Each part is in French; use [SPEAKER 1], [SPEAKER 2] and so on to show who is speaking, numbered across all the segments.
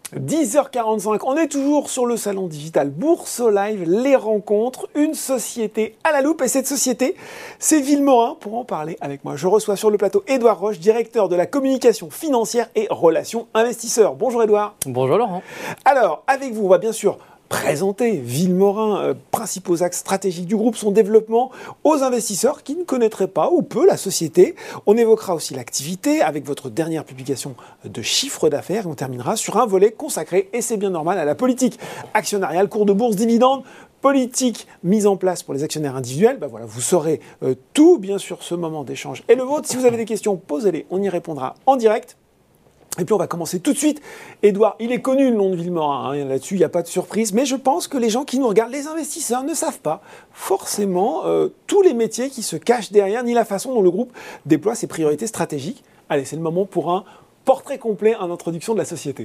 [SPEAKER 1] 10h45, on est toujours sur le salon digital Bourse Live, les rencontres, une société à la loupe. Et cette société, c'est Villemorin. Pour en parler avec moi, je reçois sur le plateau Édouard Roche, directeur de la communication financière et relations investisseurs. Bonjour Édouard.
[SPEAKER 2] Bonjour Laurent.
[SPEAKER 1] Alors, avec vous, on va bien sûr présenter Villemorin, principaux axes stratégiques du groupe, son développement aux investisseurs qui ne connaîtraient pas ou peu la société. On évoquera aussi l'activité avec votre dernière publication de chiffre d'affaires et on terminera sur un volet consacré, et c'est bien normal, à la politique actionnariale, cours de bourse, dividendes, politique mise en place pour les actionnaires individuels. Voilà, vous saurez tout, bien sûr, ce moment d'échange est le vôtre. Si vous avez des questions, posez-les, on y répondra en direct. Et puis on va commencer tout de suite. Édouard, il est connu le nom de Villemorin, hein. Là-dessus il n'y a pas de surprise, mais je pense que les gens qui nous regardent, les investisseurs, ne savent pas forcément tous les métiers qui se cachent derrière, ni la façon dont le groupe déploie ses priorités stratégiques. Allez, c'est le moment pour un portrait complet en introduction de la société.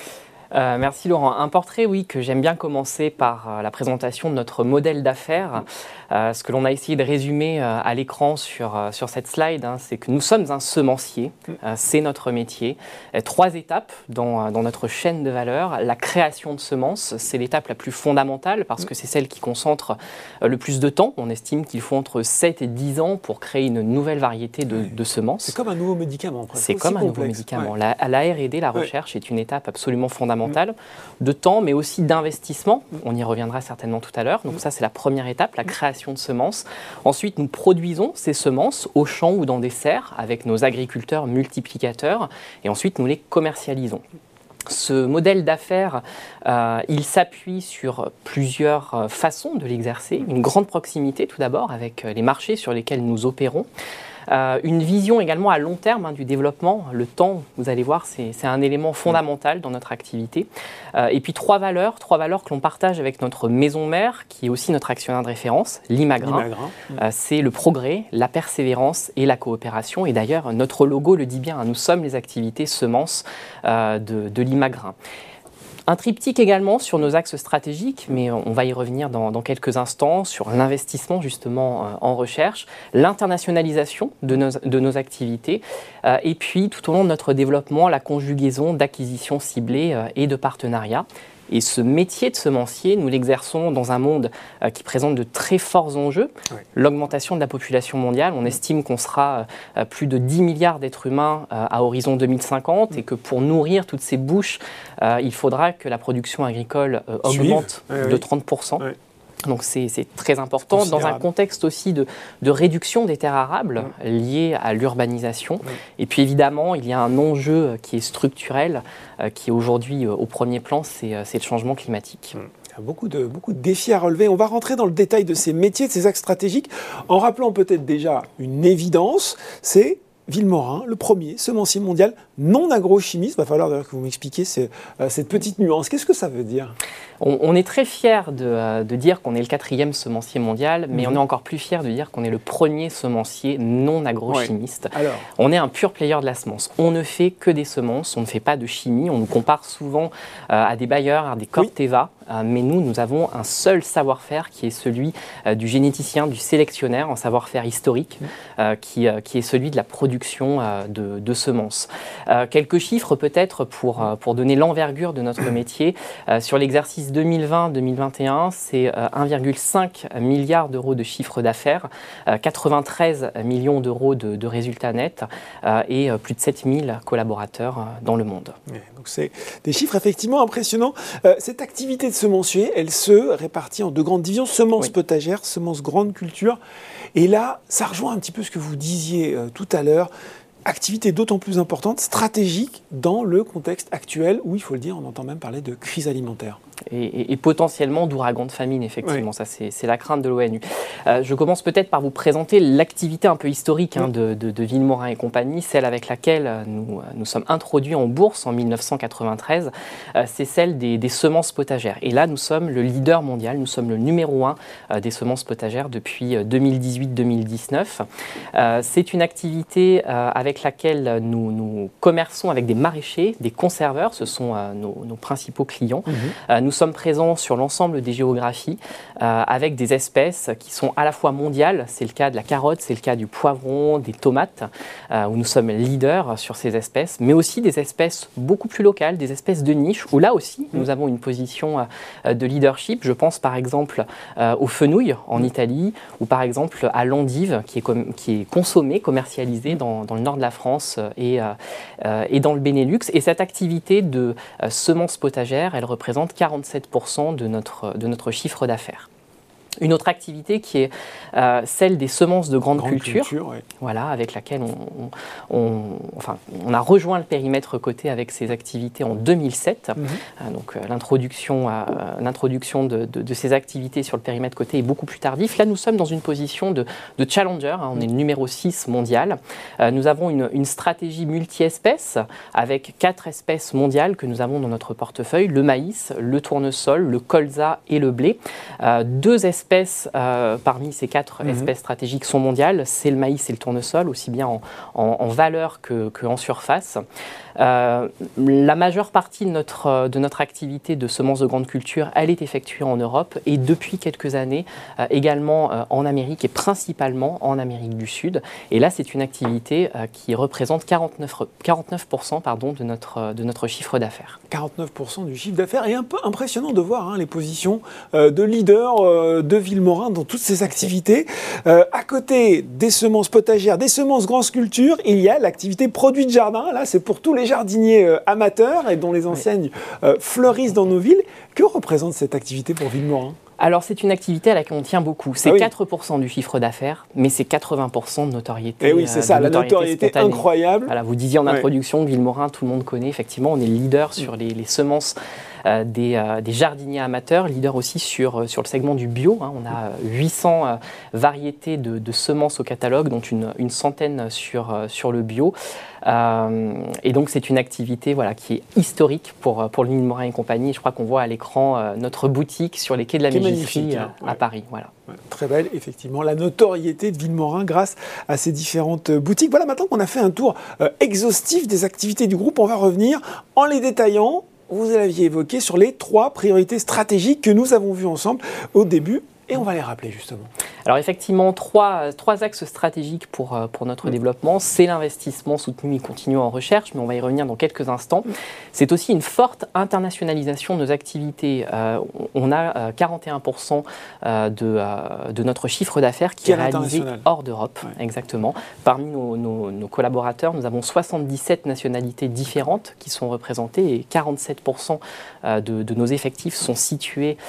[SPEAKER 2] Merci Laurent. Un portrait, oui, que j'aime bien commencer par la présentation de notre modèle d'affaires. Ce que l'on a essayé de résumer à l'écran sur cette slide, hein, c'est que nous sommes un semencier, c'est notre métier. 3 étapes dans notre chaîne de valeur. La création de semences, c'est l'étape la plus fondamentale parce que c'est celle qui concentre le plus de temps. On estime qu'il faut entre 7 et 10 ans pour créer une nouvelle variété de semences.
[SPEAKER 1] C'est comme un nouveau médicament.
[SPEAKER 2] C'est comme un nouveau médicament. La R&D, la recherche, est une étape absolument fondamentale de temps, mais aussi d'investissement. On y reviendra certainement tout à l'heure. Donc ça, c'est la première étape, la création de semences. Ensuite, nous produisons ces semences au champ ou dans des serres avec nos agriculteurs multiplicateurs. Et ensuite, nous les commercialisons. Ce modèle d'affaires, il s'appuie sur plusieurs façons de l'exercer. Une grande proximité, tout d'abord, avec les marchés sur lesquels nous opérons. Une vision également à long terme du développement. Le temps, vous allez voir, c'est un élément fondamental dans notre activité. Et puis 3 valeurs que l'on partage avec notre maison mère, qui est aussi notre actionnaire de référence, Limagrin. C'est le progrès, la persévérance et la coopération. Et d'ailleurs, notre logo le dit bien, nous sommes les activités semences de Limagrin. Un triptyque également sur nos axes stratégiques, mais on va y revenir dans quelques instants, sur l'investissement justement en recherche, l'internationalisation de nos activités, et puis tout au long de notre développement, la conjugaison d'acquisitions ciblées et de partenariats. Et ce métier de semencier, nous l'exerçons dans un monde qui présente de très forts enjeux. Oui. L'augmentation de la population mondiale, on estime qu'on sera plus de 10 milliards d'êtres humains à horizon 2050 et que pour nourrir toutes ces bouches, il faudra que la production agricole augmente de 30%. Oui. Donc c'est très important dans un contexte aussi de réduction des terres arables liées à l'urbanisation. Et puis évidemment, il y a un enjeu qui est structurel, qui est aujourd'hui au premier plan, c'est le changement climatique.
[SPEAKER 1] Il y a beaucoup de défis à relever. On va rentrer dans le détail de ces métiers, de ces axes stratégiques, en rappelant peut-être déjà une évidence, c'est Villemorin, le premier semencier mondial non agrochimiste. Il va falloir d'ailleurs que vous m'expliquiez cette petite nuance. Qu'est-ce que ça veut dire ?
[SPEAKER 2] On est très fiers de dire qu'on est le 4e semencier mondial, mais on est encore plus fiers de dire qu'on est le premier semencier non agrochimiste. Ouais. On est un pur player de la semence. On ne fait que des semences, on ne fait pas de chimie. On nous compare souvent à des Bayer, à des Corteva, mais nous avons un seul savoir-faire qui est celui du généticien, du sélectionnaire, un savoir-faire historique qui est celui de la production de semences. Quelques chiffres peut-être pour donner l'envergure de notre métier. Sur l'exercice 2020-2021, c'est 1,5 milliard d'euros de chiffre d'affaires, 93 millions d'euros de résultats nets et plus de 7000 collaborateurs dans le monde.
[SPEAKER 1] Ouais, donc c'est des chiffres effectivement impressionnants. Cette activité de semencier, elle se répartit en 2 grandes divisions, semences potagères, semences grande culture. Et là, ça rejoint un petit peu ce que vous disiez tout à l'heure. Activité d'autant plus importante, stratégique dans le contexte actuel où, il faut le dire, on entend même parler de crise alimentaire.
[SPEAKER 2] Et potentiellement d'ouragan de famine, effectivement. Oui. Ça, c'est la crainte de l'ONU. Je commence peut-être par vous présenter l'activité un peu historique de Villemorin et compagnie, celle avec laquelle nous sommes introduits en bourse en 1993. C'est celle des semences potagères. Et là, nous sommes le leader mondial, nous sommes le numéro 1 des semences potagères depuis 2018-2019. C'est une activité avec laquelle nous commerçons avec des maraîchers, des conserveurs, ce sont nos principaux clients. Nous sommes présents sur l'ensemble des géographies avec des espèces qui sont à la fois mondiales, c'est le cas de la carotte, c'est le cas du poivron, des tomates, où nous sommes leaders sur ces espèces, mais aussi des espèces beaucoup plus locales, des espèces de niche, où là aussi nous avons une position de leadership. Je pense par exemple aux fenouil en Italie, ou par exemple à l'endive qui est consommée, commercialisée dans le nord de la France et dans le Benelux. Et cette activité de semences potagères, elle représente 47% de notre chiffre d'affaires. Une autre activité qui est celle des semences de grande culture,
[SPEAKER 1] ouais.
[SPEAKER 2] Voilà, avec laquelle on a rejoint le périmètre coté avec ces activités en 2007. Donc l'introduction de ces activités sur le périmètre coté est beaucoup plus tardive. Là, nous sommes dans une position de challenger, on est le numéro 6 mondial. Nous avons une stratégie multi-espèces avec 4 espèces mondiales que nous avons dans notre portefeuille, le maïs, le tournesol, le colza et le blé. 2 espèces parmi ces 4 espèces stratégiques sont mondiales, c'est le maïs et le tournesol, aussi bien en valeur qu'en surface. La majeure partie de notre activité de semences de grande culture, elle est effectuée en Europe et depuis quelques années également en Amérique et principalement en Amérique du Sud. Et là, c'est une activité qui représente 49% de notre chiffre d'affaires.
[SPEAKER 1] 49% du chiffre d'affaires, et un peu impressionnant de voir les positions de leader de Villemorin dans toutes ces activités. À côté des semences potagères, des semences grande culture, il y a l'activité produits de jardin. Là, c'est pour tous les jardiniers amateurs et dont les enseignes fleurissent dans nos villes. Que représente cette activité pour Villemorin ?
[SPEAKER 2] Alors, c'est une activité à laquelle on tient beaucoup. C'est 4% du chiffre d'affaires, mais c'est 80% de notoriété.
[SPEAKER 1] Et oui, c'est ça, la notoriété
[SPEAKER 2] spontanée.
[SPEAKER 1] Incroyable.
[SPEAKER 2] Voilà, vous disiez en introduction que Villemorin, tout le monde connaît. Effectivement, on est leader sur les semences des jardiniers amateurs, leader aussi sur le segment du bio. On a 800 variétés de semences au catalogue, dont une centaine sur le bio. Et donc, c'est une activité qui est historique pour le Villemorin et compagnie. Je crois qu'on voit à l'écran notre boutique sur les quais de la Mégisserie à Paris. Voilà.
[SPEAKER 1] Ouais, très belle, effectivement, la notoriété de Villemorin grâce à ces différentes boutiques. Voilà, maintenant qu'on a fait un tour exhaustif des activités du groupe, on va revenir en les détaillant. Vous l'aviez évoqué sur les 3 priorités stratégiques que nous avons vues ensemble au début. Et on va les rappeler justement.
[SPEAKER 2] Alors effectivement, trois axes stratégiques pour notre développement. C'est l'investissement soutenu et continu en recherche, mais on va y revenir dans quelques instants. C'est aussi une forte internationalisation de nos activités. On a 41% de notre chiffre d'affaires qui est réalisé hors d'Europe. Ouais. Exactement. Parmi nos collaborateurs, nous avons 77 nationalités différentes qui sont représentées et 47% de nos effectifs sont situés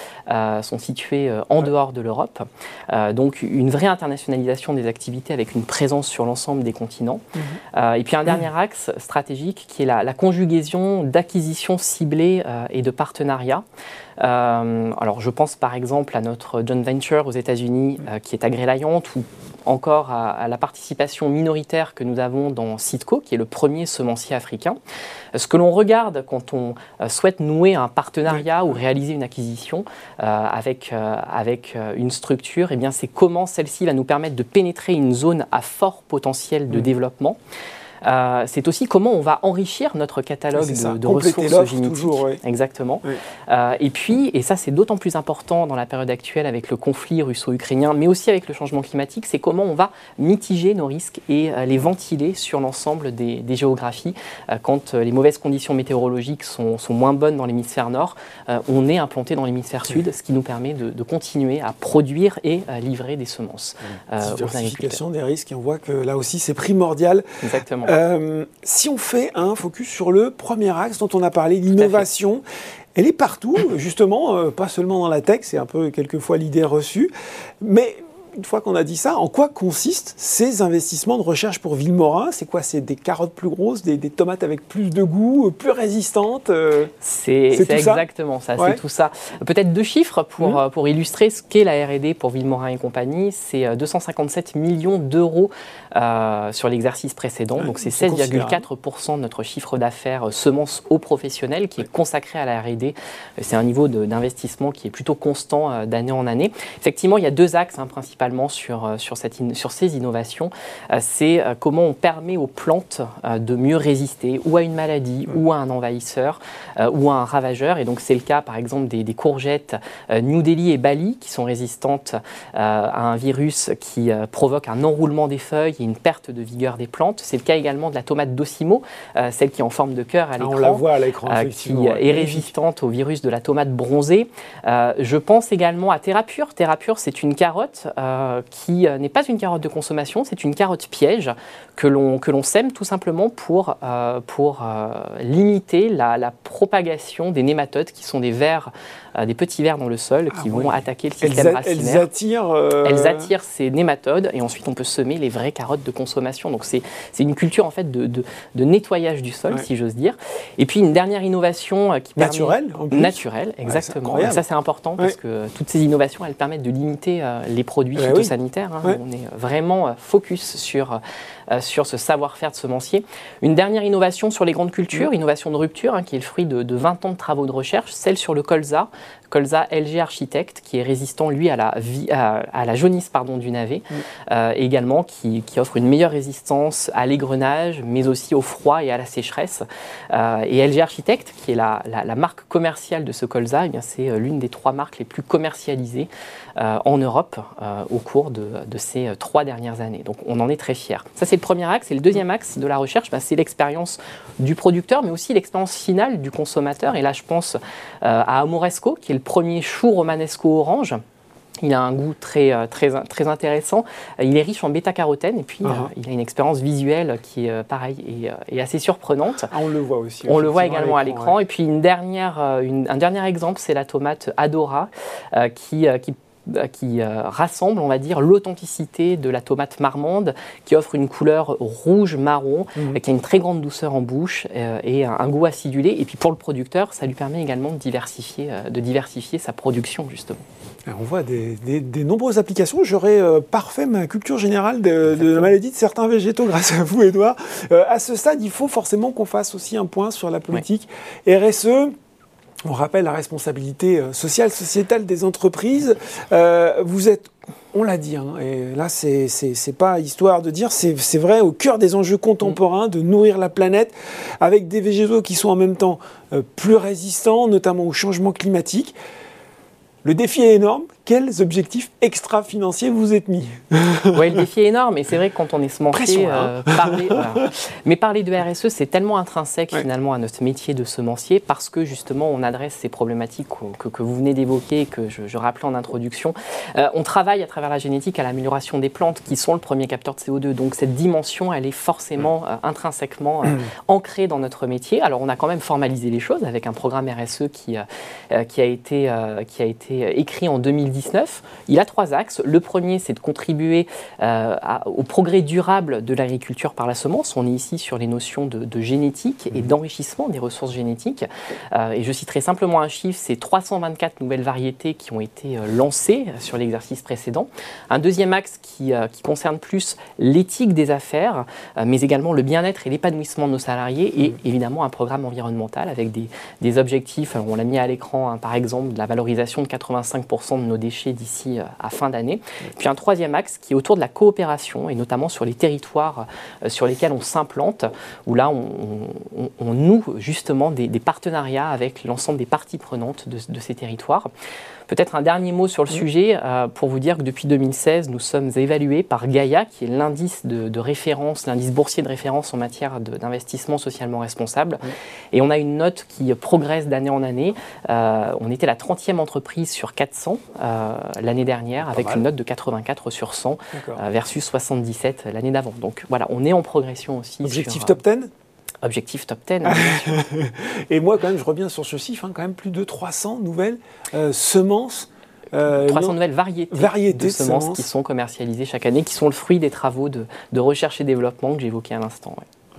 [SPEAKER 2] en dehors de l'Europe. Donc une vraie internationalisation des activités avec une présence sur l'ensemble des continents. Et puis un dernier axe stratégique qui est la conjugaison d'acquisitions ciblées et de partenariats. Alors je pense par exemple à notre joint venture aux États-Unis qui est Agreliant, ou encore à la participation minoritaire que nous avons dans Citco, qui est le premier semencier africain. Ce que l'on regarde quand on souhaite nouer un partenariat ou réaliser une acquisition avec une structure, c'est comment celle-ci va nous permettre de pénétrer une zone à fort potentiel de développement. C'est aussi comment on va enrichir notre catalogue de ressources génétiques.
[SPEAKER 1] Toujours, oui.
[SPEAKER 2] Exactement. Oui. Et puis, et ça c'est d'autant plus important dans la période actuelle avec le conflit russo-ukrainien, mais aussi avec le changement climatique, c'est comment on va mitiger nos risques et les ventiler sur l'ensemble des géographies. Quand les mauvaises conditions météorologiques sont moins bonnes dans l'hémisphère nord, on est implanté dans l'hémisphère sud, ce qui nous permet de continuer à produire et livrer des semences aux agriculteurs.
[SPEAKER 1] Diversification des risques, et on voit que là aussi c'est primordial.
[SPEAKER 2] Exactement.
[SPEAKER 1] Si on fait un focus sur le premier axe dont on a parlé, l'innovation, elle est partout, justement, pas seulement dans la tech, c'est un peu quelquefois l'idée reçue, mais une fois qu'on a dit ça, en quoi consistent ces investissements de recherche pour Villemorin ? C'est quoi ? C'est des carottes plus grosses, des tomates avec plus de goût, plus résistantes
[SPEAKER 2] C'est exactement ça, c'est tout ça. Peut-être 2 chiffres pour illustrer ce qu'est la R&D pour Villemorin et compagnie. C'est 257 millions d'euros sur l'exercice précédent. Donc c'est 16,4% de notre chiffre d'affaires semences aux professionnels qui est consacré à la R&D. C'est un niveau d'investissement qui est plutôt constant d'année en année. Effectivement, il y a 2 axes principaux principalement sur ces innovations, c'est comment on permet aux plantes de mieux résister ou à une maladie, ou à un envahisseur, ou à un ravageur. Et donc c'est le cas par exemple des courgettes New Delhi et Bali qui sont résistantes à un virus qui provoque un enroulement des feuilles et une perte de vigueur des plantes. C'est le cas également de la tomate Docimo, celle qui est en forme de cœur à l'écran.
[SPEAKER 1] On la voit à l'écran,
[SPEAKER 2] qui est résistante au virus de la tomate bronzée. Je pense également à Terrapure. Terrapure, c'est une carotte qui n'est pas une carotte de consommation, c'est une carotte piège que l'on sème tout simplement pour limiter la propagation des nématodes qui sont des vers, des petits vers dans le sol qui vont attaquer le système racinaire. Elles attirent ces nématodes et ensuite on peut semer les vraies carottes de consommation. Donc c'est une culture en fait de nettoyage du sol, si j'ose dire. Et puis une dernière innovation qui naturelle, exactement. Et ça c'est important parce que toutes ces innovations elles permettent de limiter les produits phytosanitaires. On est vraiment focus sur ce savoir-faire de semencier. Une dernière innovation sur les grandes cultures, innovation de rupture, qui est le fruit de 20 ans de travaux de recherche, celle sur le colza LG Architect, qui est résistant, lui, à la jaunisse du navet, et également qui offre une meilleure résistance à l'égrenage, mais aussi au froid et à la sécheresse. Et LG Architect, qui est la marque commerciale de ce colza, c'est l'une des 3 marques les plus commercialisées en Europe au cours de ces 3 dernières années. Donc on en est très fiers. Ça, c'est le premier axe. Et le deuxième axe de la recherche, c'est l'expérience du producteur, mais aussi l'expérience finale du consommateur. Et là, je pense à Amoresco, qui est le premier chou romanesco orange. Il a un goût très intéressant. Il est riche en bêta-carotène et puis il a une expérience visuelle qui est pareil et assez surprenante.
[SPEAKER 1] On le voit aussi.
[SPEAKER 2] On le voit également à l'écran. Et puis un dernier exemple, c'est la tomate Adora qui rassemble, on va dire, l'authenticité de la tomate marmande, qui offre une couleur rouge-marron, qui a une très grande douceur en bouche et un goût acidulé. Et puis pour le producteur, ça lui permet également de diversifier sa production, justement.
[SPEAKER 1] On voit des nombreuses applications. J'aurais parfait ma culture générale de la maladie de certains végétaux grâce à vous, Édouard. À ce stade, il faut forcément qu'on fasse aussi un point sur la politique RSE. On rappelle la responsabilité sociale, sociétale des entreprises. Vous êtes, on l'a dit, et là c'est pas histoire de dire, c'est vrai, au cœur des enjeux contemporains de nourrir la planète avec des végétaux qui sont en même temps plus résistants, notamment au changement climatique. Le défi est énorme. Quels objectifs extra-financiers vous êtes mis?
[SPEAKER 2] Oui, le défi est énorme. Et c'est vrai que quand on est semencier, parler de RSE, c'est tellement intrinsèque finalement à notre métier de semencier parce que justement, on adresse ces problématiques que vous venez d'évoquer, que je rappelais en introduction. On travaille à travers la génétique à l'amélioration des plantes qui sont le premier capteur de CO2. Donc cette dimension, elle est forcément intrinsèquement ancrée dans notre métier. Alors on a quand même formalisé les choses avec un programme RSE qui a été écrit en 2019. Il a 3 axes. Le premier, c'est de contribuer au progrès durable de l'agriculture par la semence. On est ici sur les notions de génétique et d'enrichissement des ressources génétiques. Et je citerai simplement un chiffre, c'est 324 nouvelles variétés qui ont été lancées sur l'exercice précédent. Un deuxième axe qui concerne plus l'éthique des affaires, mais également le bien-être et l'épanouissement de nos salariés et évidemment un programme environnemental avec des objectifs. On l'a mis à l'écran, par exemple, de la valorisation de 85% de nos déchets d'ici à fin d'année. Puis un troisième axe qui est autour de la coopération et notamment sur les territoires sur lesquels on s'implante, où là on noue justement des partenariats avec l'ensemble des parties prenantes de ces territoires. Peut-être un dernier mot sur le sujet pour vous dire que depuis 2016, nous sommes évalués par Gaïa, qui est l'indice de référence, l'indice boursier de référence en matière d'investissement socialement responsable. Et on a une note qui progresse d'année en année. On était la 30e entreprise sur 400 l'année dernière, avec une note de 84 sur 100 versus 77 l'année d'avant. Donc voilà, on est en progression aussi.
[SPEAKER 1] Objectif top 10 ?
[SPEAKER 2] Objectif top 10.
[SPEAKER 1] Et moi, quand même, je reviens sur ce chiffre, quand même plus de 300 nouvelles semences.
[SPEAKER 2] 300 nouvelles variétés de semences qui sont commercialisées chaque année, qui sont le fruit des travaux de recherche et développement que j'évoquais à l'instant.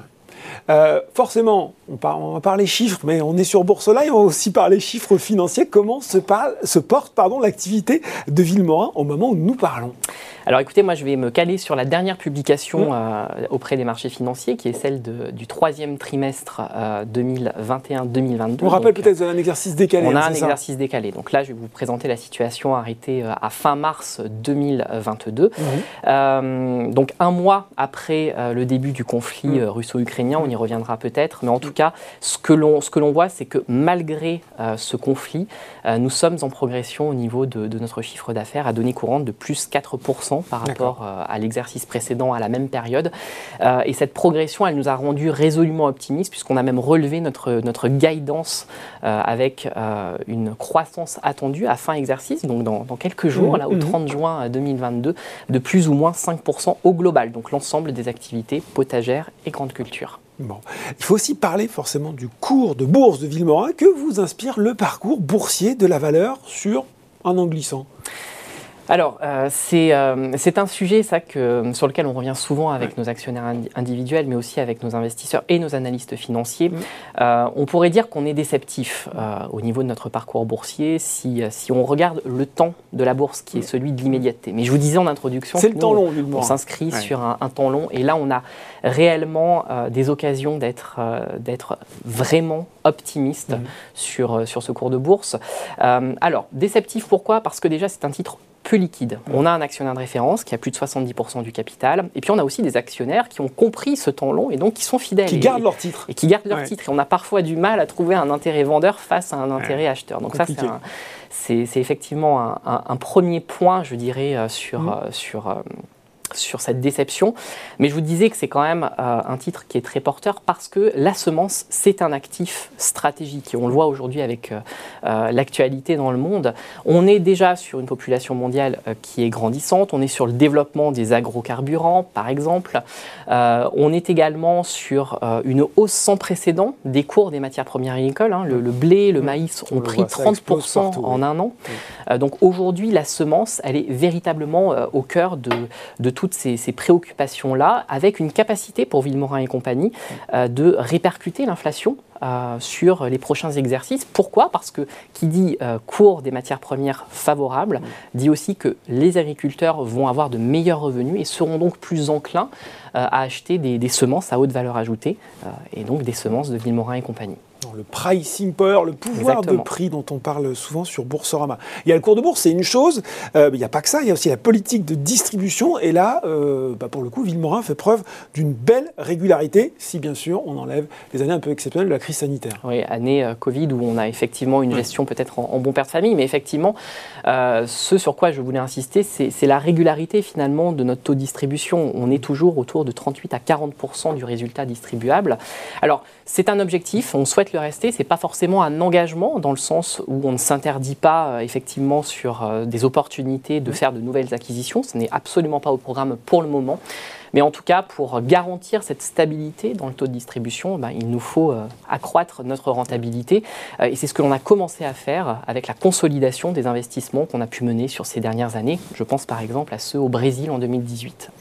[SPEAKER 1] Forcément, on va parler chiffres, mais on est sur Boursorama, on va aussi parler chiffres financiers. Comment se porte l'activité de Villemorin au moment où nous parlons ?
[SPEAKER 2] Alors écoutez, moi je vais me caler sur la dernière publication auprès des marchés financiers, qui est celle du troisième trimestre 2021-2022.
[SPEAKER 1] On rappelle peut-être un exercice décalé.
[SPEAKER 2] On a un exercice décalé. Donc là, je vais vous présenter la situation arrêtée à fin mars 2022. Donc un mois après le début du conflit russo-ukrainien, on y reviendra peut-être, mais en tout cas, ce que l'on voit, c'est que malgré ce conflit, nous sommes en progression au niveau de notre chiffre d'affaires à données courantes de plus 4% par rapport à l'exercice précédent à la même période. Et cette progression, elle nous a rendu résolument optimistes, puisqu'on a même relevé notre guidance avec une croissance attendue à fin exercice, donc dans quelques jours, là, au 30 juin 2022, de plus ou moins 5% au global, donc l'ensemble des activités potagères et grandes cultures.
[SPEAKER 1] Bon. Il faut aussi parler forcément du cours de bourse de Villemorin. Que vous inspire le parcours boursier de la valeur sur un an glissant ?
[SPEAKER 2] Alors, c'est un sujet sur lequel on revient souvent avec nos actionnaires individuels, mais aussi avec nos investisseurs et nos analystes financiers. On pourrait dire qu'on est déceptif au niveau de notre parcours boursier si on regarde le temps de la bourse, qui est celui de l'immédiateté. Mais je vous disais en introduction,
[SPEAKER 1] c'est le temps long,
[SPEAKER 2] on s'inscrit sur un temps long, et là on a réellement des occasions d'être vraiment optimiste sur ce cours de bourse. Alors, déceptif pourquoi ? Parce que déjà c'est un titre peu liquide. On a un actionnaire de référence qui a plus de 70% du capital, et puis on a aussi des actionnaires qui ont compris ce temps long et donc qui sont fidèles.
[SPEAKER 1] Qui gardent leur titre.
[SPEAKER 2] Et qui gardent leur titre. Et on a parfois du mal à trouver un intérêt vendeur face à un intérêt acheteur. Donc compliqué. Ça, c'est effectivement un premier point, je dirais, sur cette déception. Mais je vous disais que c'est quand même un titre qui est très porteur, parce que la semence, c'est un actif stratégique. Et on le voit aujourd'hui avec l'actualité dans le monde. On est déjà sur une population mondiale qui est grandissante. On est sur le développement des agrocarburants, par exemple. On est également sur une hausse sans précédent des cours des matières premières agricoles. Le blé, le maïs ont pris 30% en un an. Donc aujourd'hui, la semence, elle est véritablement au cœur de toutes ces préoccupations-là, avec une capacité pour Villemorin et compagnie de répercuter l'inflation sur les prochains exercices. Pourquoi ? Parce que qui dit cours des matières premières favorables, dit aussi que les agriculteurs vont avoir de meilleurs revenus et seront donc plus enclins à acheter des semences à haute valeur ajoutée, et donc des semences de Villemorin et compagnie.
[SPEAKER 1] Le pricing power, le pouvoir de prix dont on parle souvent sur Boursorama. Il y a le cours de bourse, c'est une chose, il n'y a pas que ça, il y a aussi la politique de distribution, et là, pour le coup, Villemorin fait preuve d'une belle régularité, si bien sûr on enlève les années un peu exceptionnelles de la crise sanitaire.
[SPEAKER 2] Oui, année Covid où on a effectivement une gestion peut-être en bon père de famille, mais effectivement, ce sur quoi je voulais insister, c'est la régularité finalement de notre taux de distribution. On est toujours autour de 38 à 40% du résultat distribuable. Alors, c'est un objectif, on souhaite le rester, c'est pas forcément un engagement dans le sens où on ne s'interdit pas effectivement sur des opportunités de faire de nouvelles acquisitions, ce n'est absolument pas au programme pour le moment. Mais en tout cas, pour garantir cette stabilité dans le taux de distribution, il nous faut accroître notre rentabilité. Et c'est ce que l'on a commencé à faire avec la consolidation des investissements qu'on a pu mener sur ces dernières années. Je pense par exemple à ceux au Brésil en 2018.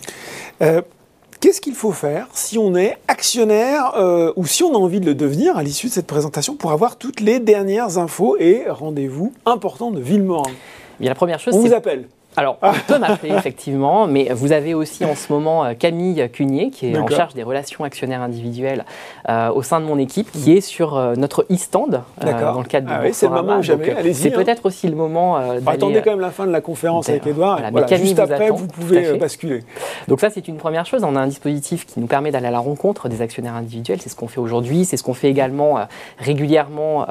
[SPEAKER 1] Qu'est-ce qu'il faut faire si on est actionnaire ou si on a envie de le devenir à l'issue de cette présentation pour avoir toutes les dernières infos et rendez-vous importants de Villemorin ?
[SPEAKER 2] La première chose,
[SPEAKER 1] on vous appelle.
[SPEAKER 2] Alors, on peut m'appeler effectivement, mais vous avez aussi en ce moment Camille Cunier, qui est en charge des relations actionnaires individuelles au sein de mon équipe, qui est sur notre e-stand dans le cadre de Boursorama.
[SPEAKER 1] C'est le moment ou jamais, allez-y.
[SPEAKER 2] C'est peut-être aussi le moment d'aller...
[SPEAKER 1] Attendez quand même la fin de la conférence avec Edouard. Juste après, vous pouvez basculer.
[SPEAKER 2] Donc ça, c'est une première chose. On a un dispositif qui nous permet d'aller à la rencontre des actionnaires individuels. C'est ce qu'on fait aujourd'hui. C'est ce qu'on fait également régulièrement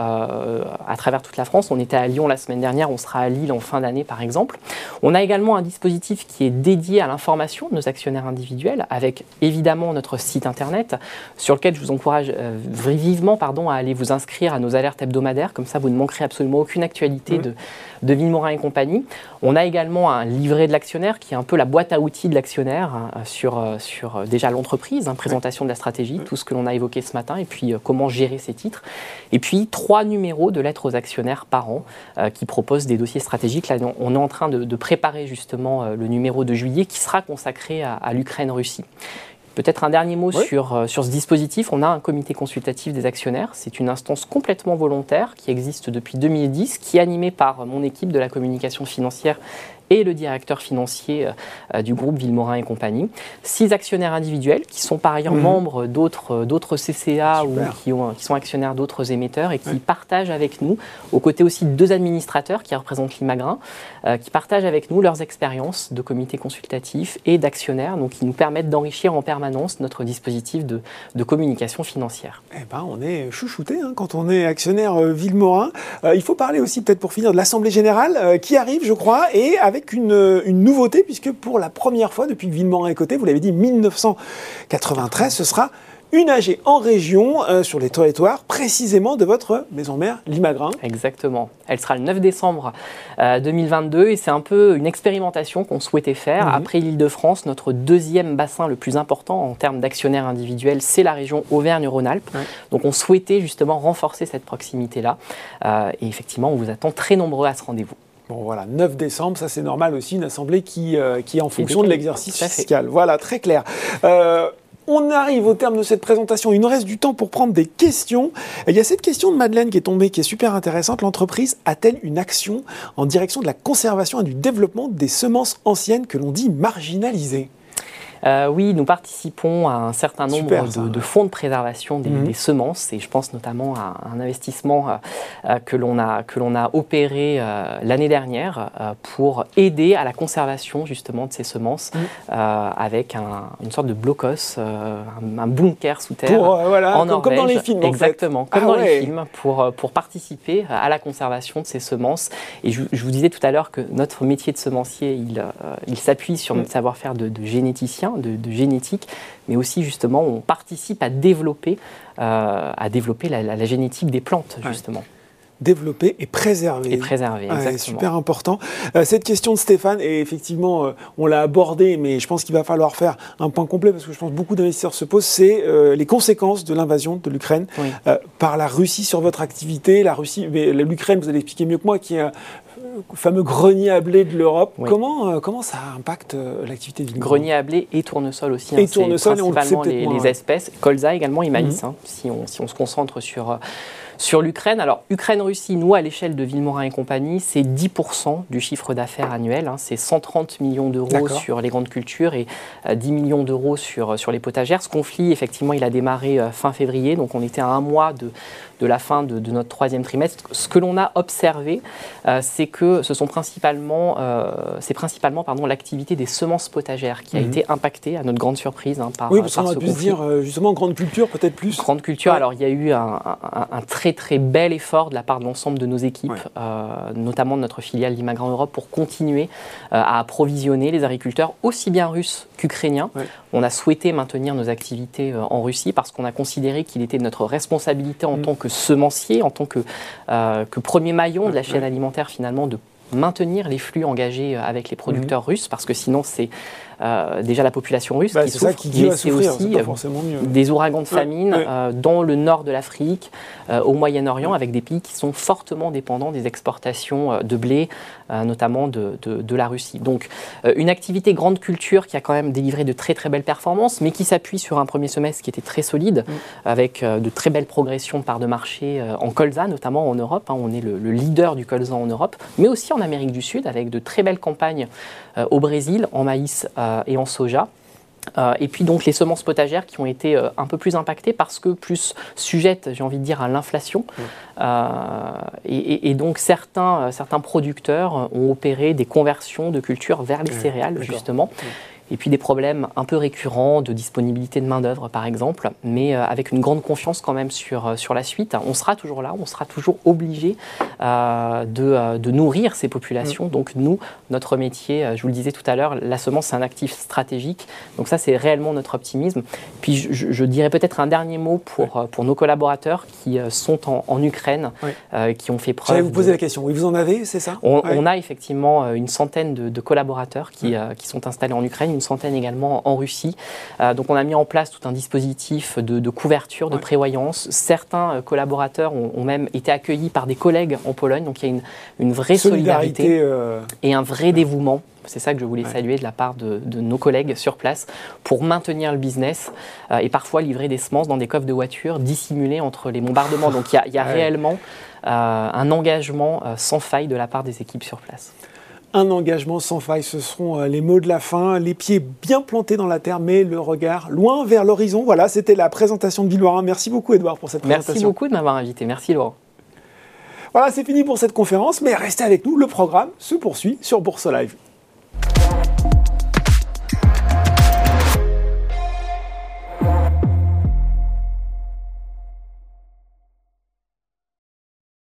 [SPEAKER 2] à travers toute la France. On était à Lyon la semaine dernière. On sera à Lille en fin d'année, par exemple. On a également un dispositif qui est dédié à l'information de nos actionnaires individuels, avec évidemment notre site internet, sur lequel je vous encourage vivement à aller vous inscrire à nos alertes hebdomadaires. Comme ça, vous ne manquerez absolument aucune actualité de Villemorin et compagnie. On a également un livret de l'actionnaire, qui est un peu la boîte à outils de l'actionnaire sur déjà l'entreprise, présentation de la stratégie, tout ce que l'on a évoqué ce matin, et puis comment gérer ces titres. Et puis 3 numéros de lettres aux actionnaires par an qui proposent des dossiers stratégiques. Là, on est en train de préparer justement le numéro de juillet qui sera consacré à l'Ukraine-Russie. Peut-être un dernier mot sur ce dispositif. On a un comité consultatif des actionnaires. C'est une instance complètement volontaire qui existe depuis 2010, qui est animée par mon équipe de la communication financière et le directeur financier du groupe Villemorin et compagnie. 6 actionnaires individuels qui sont par ailleurs membres d'autres CCA ou qui sont actionnaires d'autres émetteurs et qui partagent avec nous, aux côtés aussi de 2 administrateurs qui représentent l'Imagrin, qui partagent avec nous leurs expériences de comité consultatif et d'actionnaires, donc qui nous permettent d'enrichir en permanence notre dispositif de communication financière.
[SPEAKER 1] Eh ben, on est chouchouté quand on est actionnaire Villemorin. Il faut parler aussi, peut-être pour finir, de l'Assemblée Générale qui arrive, je crois, et avec une nouveauté, puisque pour la première fois depuis que Villemorin est coté, vous l'avez dit, 1993, ce sera une AG en région sur les territoires, précisément de votre maison mère, l'Imagrin.
[SPEAKER 2] Exactement. Elle sera le 9 décembre 2022 et c'est un peu une expérimentation qu'on souhaitait faire. Après l'Île-de-France, notre deuxième bassin le plus important en termes d'actionnaires individuels, c'est la région Auvergne-Rhône-Alpes. Donc on souhaitait justement renforcer cette proximité-là. Et effectivement, on vous attend très nombreux à ce rendez-vous.
[SPEAKER 1] Bon voilà, 9 décembre, ça c'est normal aussi, une assemblée qui est en fonction de l'exercice fiscal. Voilà, très clair. On arrive au terme de cette présentation. Il nous reste du temps pour prendre des questions. Il y a cette question de Madeleine qui est tombée, qui est super intéressante. L'entreprise a-t-elle une action en direction de la conservation et du développement des semences anciennes que l'on dit marginalisées ?
[SPEAKER 2] Oui, nous participons à un certain nombre de fonds de préservation des semences et je pense notamment à un investissement que l'on a opéré l'année dernière pour aider à la conservation justement de ces semences avec une sorte de blocos, un bunker sous terre en Norvège.
[SPEAKER 1] Comme dans les films.
[SPEAKER 2] Exactement, comme dans les films, pour participer à la conservation de ces semences. Et je vous disais tout à l'heure que notre métier de semencier, il s'appuie sur notre savoir-faire de généticien, de génétique, mais aussi justement on participe à développer la génétique des plantes justement.
[SPEAKER 1] Développer et préserver.
[SPEAKER 2] Exactement.
[SPEAKER 1] Super important. Cette question de Stéphane, et effectivement, on l'a abordée, mais je pense qu'il va falloir faire un point complet, parce que je pense que beaucoup d'investisseurs se posent, c'est les conséquences de l'invasion de l'Ukraine par la Russie sur votre activité. L'Ukraine, vous allez expliquer mieux que moi, qui est le fameux grenier à blé de l'Europe. Comment ça impacte l'activité du
[SPEAKER 2] grenier à blé et tournesol aussi.
[SPEAKER 1] Et tournesol,
[SPEAKER 2] principalement les espèces. Colza également et maïs, si on se concentre sur l'Ukraine. Alors, Ukraine-Russie, nous, à l'échelle de Villemorin et compagnie, c'est 10% du chiffre d'affaires annuel. C'est 130 millions d'euros sur les grandes cultures et 10 millions d'euros sur les potagères. Ce conflit, effectivement, il a démarré fin février, donc on était à un mois de la fin de notre troisième trimestre. Ce que l'on a observé, c'est que c'est principalement l'activité des semences potagères qui a été impactée, à notre grande surprise, par
[SPEAKER 1] parce qu'on a pu se dire, justement, grande culture, peut-être plus.
[SPEAKER 2] Grande culture, alors il y a eu un très très bel effort de la part de l'ensemble de nos équipes, notamment de notre filiale l'Imagrin Europe, pour continuer à approvisionner les agriculteurs, aussi bien russes qu'ukrainiens. On a souhaité maintenir nos activités en Russie parce qu'on a considéré qu'il était de notre responsabilité en tant que semencier, en tant que premier maillon de la chaîne alimentaire finalement, de maintenir les flux engagés avec les producteurs russes, parce que sinon c'est déjà la population russe qui souffre, mais c'est aussi des ouragans de famine dans le nord de l'Afrique, au Moyen-Orient, avec des pays qui sont fortement dépendants des exportations de blé, notamment de la Russie. Donc une activité grande culture qui a quand même délivré de très très belles performances, mais qui s'appuie sur un premier semestre qui était très solide, avec de très belles progressions de part de marché en colza, notamment en Europe. On est le leader du colza en Europe, mais aussi en Amérique du Sud, avec de très belles campagnes au Brésil, en maïs et en soja. Et puis donc les semences potagères qui ont été un peu plus impactées parce que plus sujettes, j'ai envie de dire, à l'inflation. Et donc certains producteurs ont opéré des conversions de culture vers les céréales, justement. Et puis des problèmes un peu récurrents de disponibilité de main-d'œuvre, par exemple, mais avec une grande confiance quand même sur la suite. On sera toujours là, on sera toujours obligé de nourrir ces populations. Donc nous, notre métier, je vous le disais tout à l'heure, la semence, c'est un actif stratégique. Donc ça, c'est réellement notre optimisme. Puis je dirais peut-être un dernier mot pour nos collaborateurs qui sont en Ukraine, qui ont fait preuve...
[SPEAKER 1] J'allais vous poser la question. Oui, vous en avez, c'est ça ?
[SPEAKER 2] On a effectivement une centaine de collaborateurs qui sont installés en Ukraine, une centaine également en Russie. Donc on a mis en place tout un dispositif de couverture, de prévoyance. Certains collaborateurs ont même été accueillis par des collègues en Pologne. Donc il y a une vraie solidarité et un vrai dévouement. C'est ça que je voulais saluer de la part de nos collègues sur place pour maintenir le business et parfois livrer des semences dans des coffres de voitures dissimulés entre les bombardements. Donc il y a réellement un engagement sans faille de la part des équipes sur place.
[SPEAKER 1] Un engagement sans faille, ce seront les mots de la fin, les pieds bien plantés dans la terre, mais le regard loin vers l'horizon. Voilà, c'était la présentation de Villemorin. Merci beaucoup Edouard pour cette présentation.
[SPEAKER 2] Merci beaucoup de m'avoir invité. Merci Laurent.
[SPEAKER 1] Voilà, c'est fini pour cette conférence, mais restez avec nous, le programme se poursuit sur Bourse Live.